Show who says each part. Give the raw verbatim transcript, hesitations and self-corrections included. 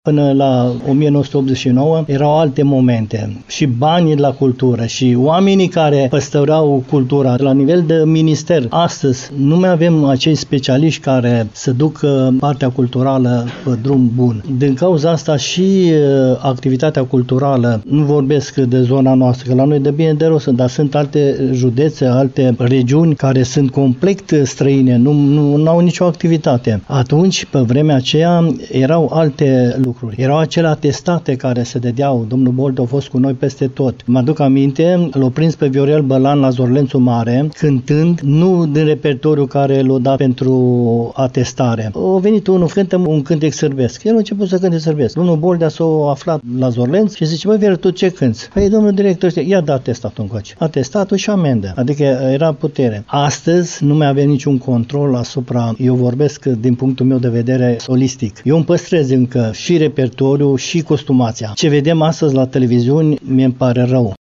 Speaker 1: Până la o mie nouă sute optzeci și nouă erau alte momente și banii la cultură și oamenii care păstrau cultura la nivel de minister. Astăzi nu mai avem acei specialiști care să ducă partea culturală pe drum bun. Din cauza asta și activitatea culturală, nu vorbesc de zona noastră, că la noi de bine de rău sunt, dar sunt alte județe, alte regiuni care sunt complet străine, nu, nu au nicio activitate. Atunci, pe vremea aceea, erau alte lucruri. Erau acele atestate care se dădeau. Domnul Bolt a fost cu noi peste tot. Mă aduc aminte, l-a prins pe Viorel Bălan la Zorlențul Mare, cântând, nu din repertoriu care l-a dat pentru atestare. A venit unul, cântă un cântec sârbesc. El a început să cânte sârbesc. Domnul Boldea s-a aflat la Zorlenț și zice, băi, Viorel, tu ce cânti? Păi, domnul director, ia da atestatul încoace. Atestatul și amendă. Adică era putere. Astăzi nu mai avem niciun control asupra, eu vorbesc din punctul meu de vedere solistic. Eu îmi păstrez încă și repertoriu și costumația. Ce vedem astăzi la televiziuni, mi-e pare rău.